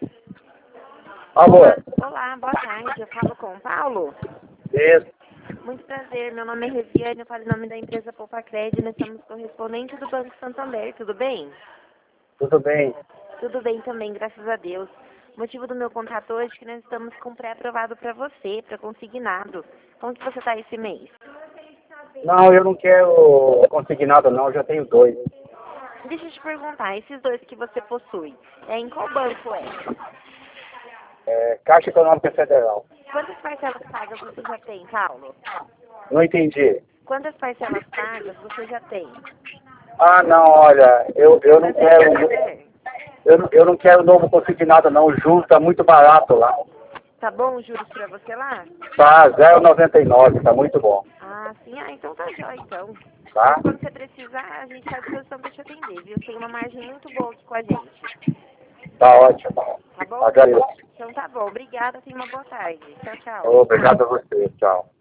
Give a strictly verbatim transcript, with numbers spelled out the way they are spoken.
Alô? Olá, olá, boa tarde. Eu falo com o Paulo. Isso. Muito prazer. Meu nome é Reviane, eu falo em nome da empresa Poupa Crédito. Nós somos correspondentes do Banco Santander. Tudo bem? Tudo bem. Tudo bem também, graças a Deus. O motivo do meu contato hoje é que nós estamos com pré-aprovado para você, para consignado. Como que você está esse mês? Não, eu não quero consignado não, eu já tenho dois. Deixa eu te perguntar, esses dois que você possui, é em qual banco é? É, Caixa Econômica Federal. Quantas parcelas pagas você já tem, Paulo? Não entendi. Quantas parcelas pagas você já tem? Ah, não, olha, eu, eu não Prazer em quero. saber. Eu, não- eu não quero novo consignado não, o juro está muito barato lá. Tá bom os juros pra você lá? Tá zero vírgula noventa e nove, tá muito bom. Ah, sim. Ah, então tá jóia, então. Tá? Mas quando você precisar, a gente está à disposição para te atender, viu? Tem uma margem muito boa aqui com a gente. Tá ótimo. Tá bom? Agradeço. Então tá bom. Obrigada. Tenha uma boa tarde. Tchau, tchau. Obrigado a você, tchau.